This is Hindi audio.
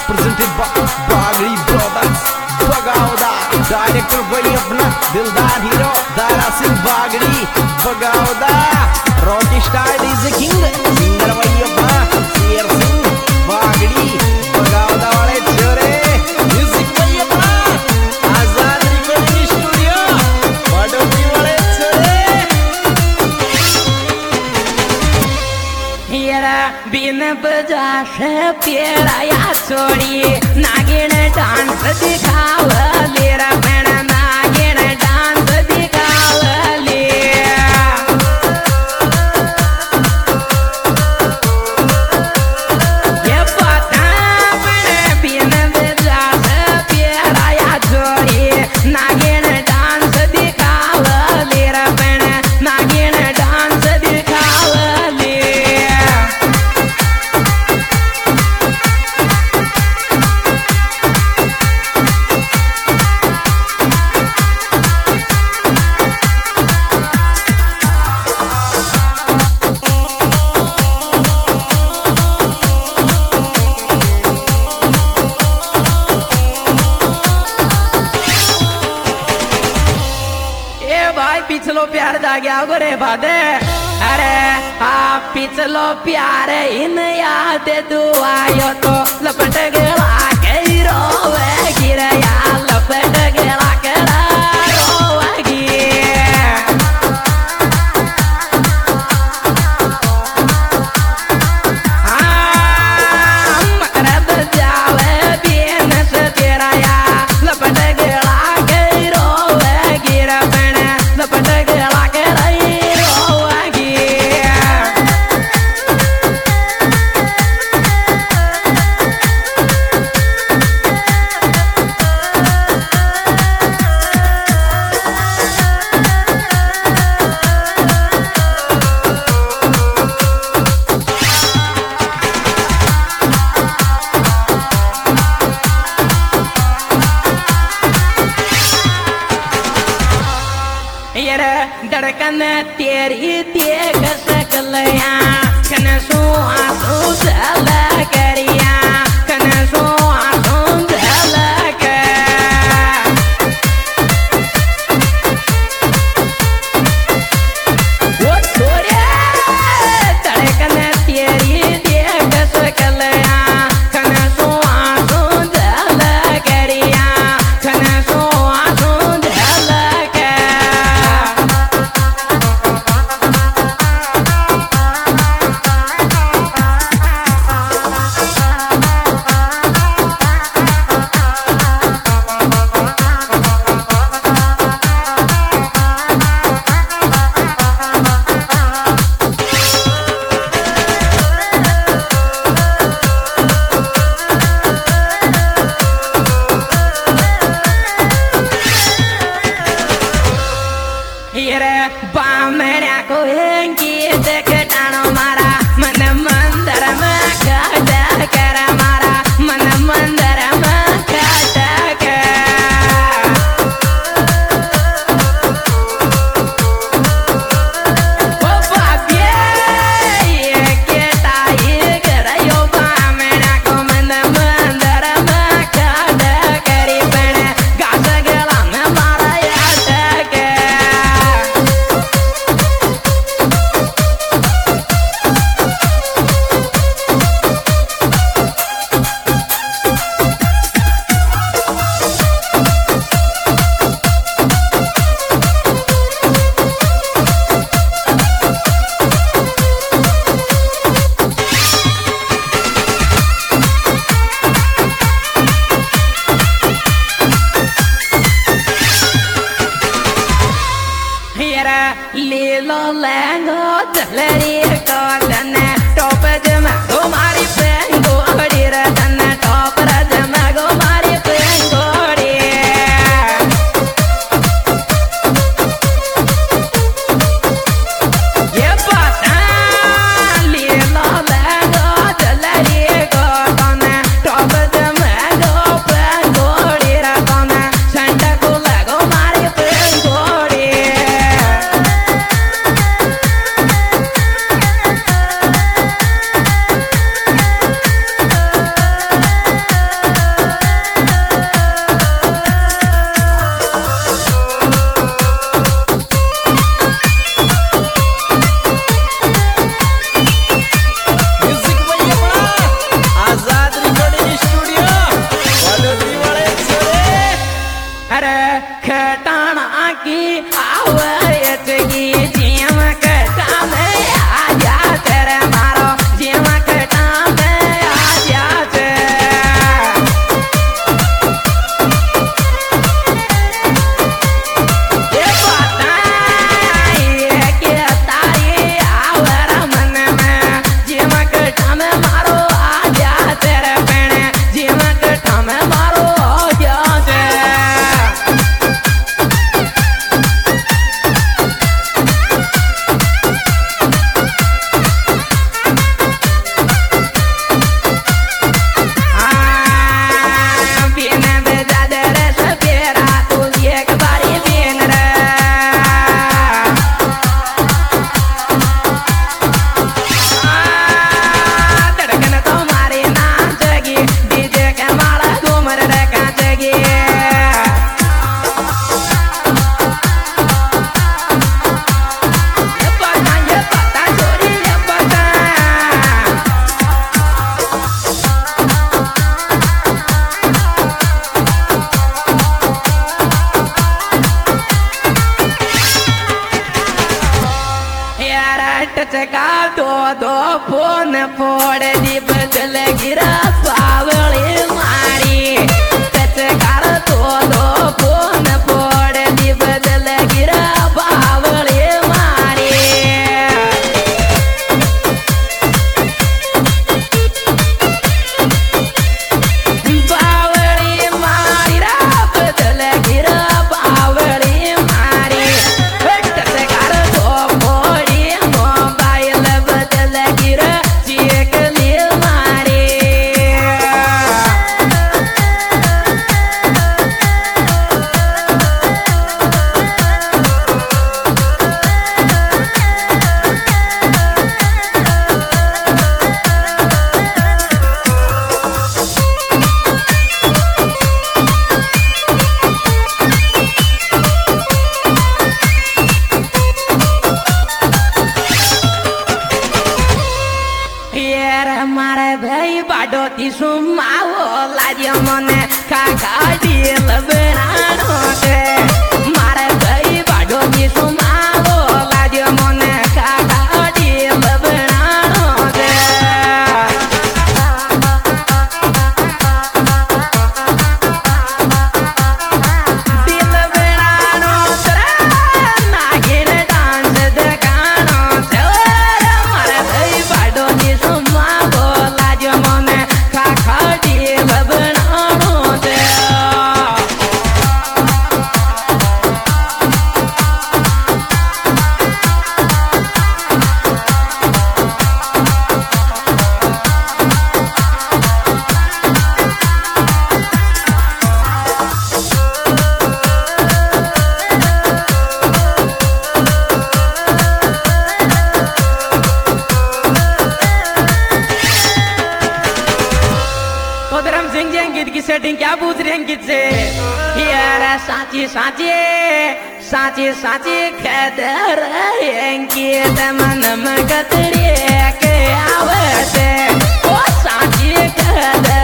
presented by Bagri Brothers Bagauda director भाई अपना दिलदार hero Dara Singh Bagdi Bagauda rock star is king singer भाई अपना शेर सिंह बागड़ी बगौदा वाले छोरे म्यूजिक भाई अपना आजाद रिकॉर्डिंग स्टूडियो बड़ोली वाले छोरे येरा बिन बजा से पेड़ा या छोड़ी नागिन डांस दिखाव लेरा बहना नागिन डांस दिखाव ले ये पता बने बिन बजा से पेड़ा या छोड़ी नागिन डांस दिखाव लेरा बहना नागिन डांस दिखाव ले भाई पिछलो प्यार जा गया गोरे बादे अरे हाँ पिछलो प्यार इन याद तू आयो तो लपट गला के रोवे गिरया लपट गला के रोवेगी हाँ मकरद जावे बिन से तेरा या लपट गला के रोवे गिरा लपट गला के रोवेगी सुमावो लाजो मने काकाडी लबनानो दे मारे भाई बाडो की सुमावो लाजो मने काकाडी लबनानो दे दिल बनानो तेरा नागिन डांस देखानो दे मारे भाई बाडो की सुमावो लाजो मने काकाडी लबनानो दे धर्म सिंह जी गीत की सेटिंग क्या पूछ रहे हैं गीत से यार साची साची साची साची कहते रहेंगे मन में कतरी के आवते ओ साची कहते